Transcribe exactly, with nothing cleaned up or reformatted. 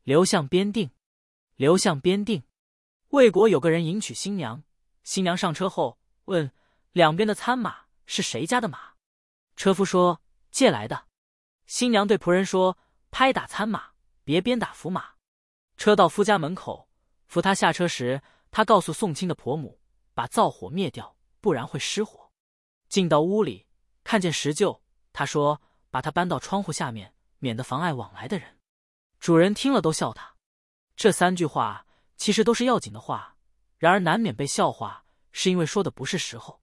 刘向边定，刘向边定。魏国有个人迎娶新娘，新娘上车后问两边的参马是谁家的马，车夫说借来的。新娘对仆人说拍打参马，别鞭打扶马。车到夫家门口，扶他下车时，他告诉送亲的婆母把灶火灭掉，不然会失火。进到屋里，看见石臼，他说把它搬到窗户下面，免得妨碍往来的人。主人听了都笑他。这三句话其实都是要紧的话，然而难免被笑话，是因为说的不是时候。